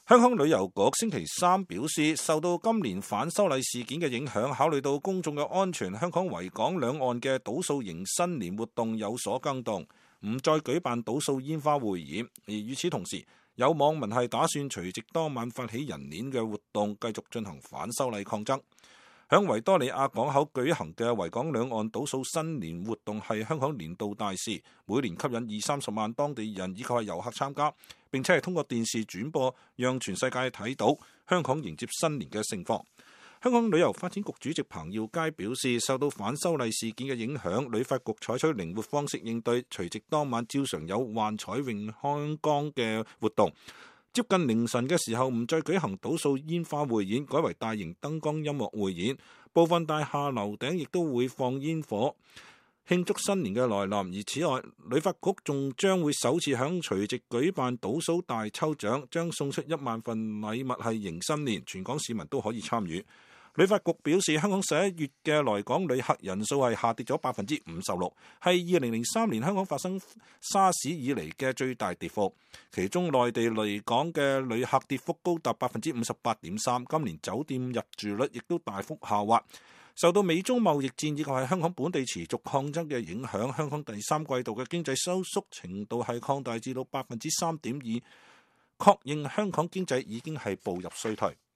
香港旅遊局星期三表示，受到今年反修例事件嘅影響，考慮到公眾嘅安全，香港維港兩岸嘅賭數型新年活動有所更動，唔再舉辦賭數煙花匯演。而與此同時，有網民係打算除夕當晚發起人鏈嘅活動，繼續進行反修例抗爭。響維多利亞港口舉行嘅維港兩岸賭數新年活動係香港年度大事，每年吸引20-30萬當地人以及係遊客參加，並且係通過電視轉播，讓全世界睇到香港迎接新年嘅盛況。香港旅遊發展局主席彭耀佳表示，受到反修例事件嘅影響，旅發局採取靈活方式應對，除夕當晚照常有幻彩詠香江嘅活動。接近凌晨嘅時候，唔再舉行賭數煙花匯演，改為大型燈光音樂匯演。部分大廈樓頂亦都會放煙火，慶祝新年嘅來臨。而此外，旅發局仲將會首次響除夕舉辦賭數大抽獎，將送出1萬份禮物係迎新年，全港市民都可以參與。旅發局表示，香港11月嘅來港旅客人數係下跌咗56%，係2003年香港發生沙士以嚟嘅最大跌幅。其中內地嚟港嘅旅客跌幅高達58.3%，今年酒店入住率亦都大幅下滑。受到美中貿易戰以及係香港本地持續抗爭嘅影響，香港第3季度嘅經濟收縮程度係擴大至到3.2%，確認香港經濟已經係步入衰退。